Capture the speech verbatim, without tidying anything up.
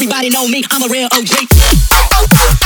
Everybody know me, I'm a real O G.